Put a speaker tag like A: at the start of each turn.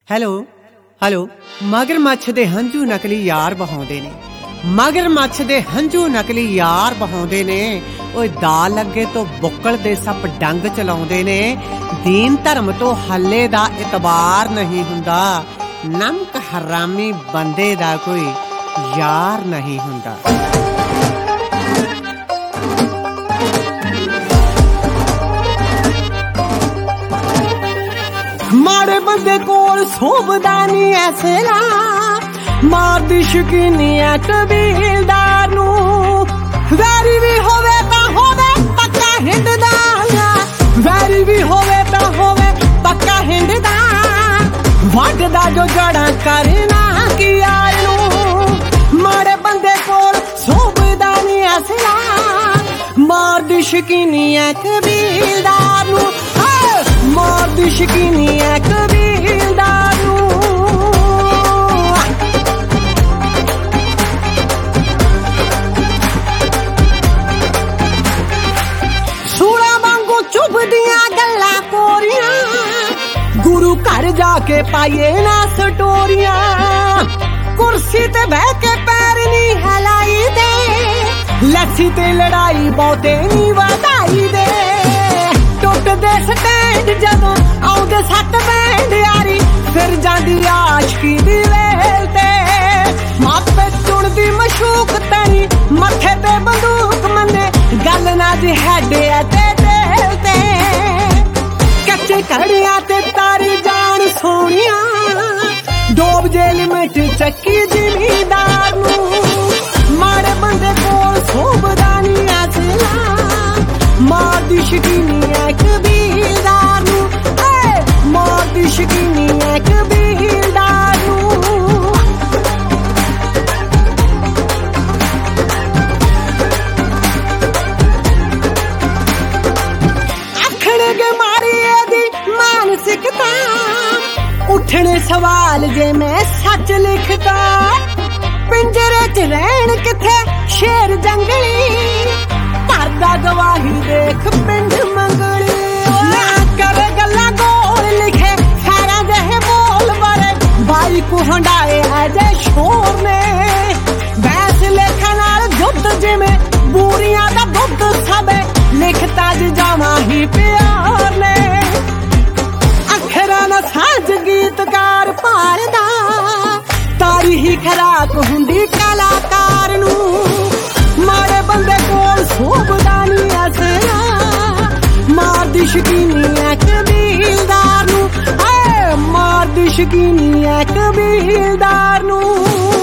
A: Hello hello ਮਗਰਮੱਛ ਦੇ ਹੰਝੂ ਨਕਲੀ ਯਾਰ ਬਹਾਉਂਦੇ ਨੇ। ਮਗਰਮੱਛ ਦੇ ਹੰਝੂ ਨਕਲੀ ਯਾਰ ਬਹਾਉਂਦੇ ਨੇ। ਓਏ ਦਾ ਲੱਗੇ ਤੋਂ ਬੁੱਕਲ ਦੇ ਸੱਪ ਡੰਗ ਚਲਾਉਂਦੇ ਨੇ। ਦੀਨ ਧਰਮ ਤੋਂ ਹੱਲੇ ਦਾ ਇਤਬਾਰ ਨਹੀਂ ਹੁੰਦਾ। ਨਮਕ ਹਰਾਮੀ ਬੰਦੇ ਦਾ ਕੋਈ ਯਾਰ ਨਹੀਂ ਹੁੰਦਾ। माड़े बंदे कोल सोभदा नी ऐसला मारदी शकीनी है कबीलदार नू। वैरी भी होवे तां होवे पक्का हिंडदा, वैरी भी होवे तां होवे पक्का हिंडदा। वड्डदा जो जड़ा करना की यार नू। माड़े बंदे कोल सोभदा नी ऐसला मारदी शकीनी है कबीलदार नू। मारदी शकीनी है कबीलदार नू। सूला वांगू चुभदियां गल्लां कोरियां गुरु घर जाके पाइए ना स्टोरियां। कुर्सी ते बह के पैर नी हिलाई दे, लस्सी ते लड़ाई बहुते नी वधाई दे। टुटदे स्टैंड जदों आउंदे सट बैंड यारी फिर जांदी आशकी दी वेल ते। मापे चुणदी मशूक तनी मथे ते बंदूक मन्ने गल ना जी हैडे ते दिल ते। कच्चे कड़ियां ते तारी जान सोनिया डोब जे लिमिट चक्की जिमीदार नू। माड़े बंदे कोल सोभदा नी ऐसला मारदी शकीनी है कबीलदार नू। मारदी शकीनी है कबीलदार नू। आखणगे मारी दी मानसिकता उठने सवाल जे मैं सच लिखदा। पिंजरे च रहन किथे शेर जंगली करदा गवाही देख पिंड मंगली। करे गल्ला गोल लिखे खैरा जहे बोल बरे बाई को हंडाए अजे शोर ने। बैस लेखा नाल जुद्ध जिमें बूरियां दा दुद्ध सबे लिखता जावा ही प्यार ने। अखरा न साज गीतकार पालदा तारी ही खराक हुंदी कलाकार नू। माड़े बंदे कोल सोभदा नी ऐसला मारदी शकीनी है कबीलदार नू। मारदी शकीनी है कबीलदार नू।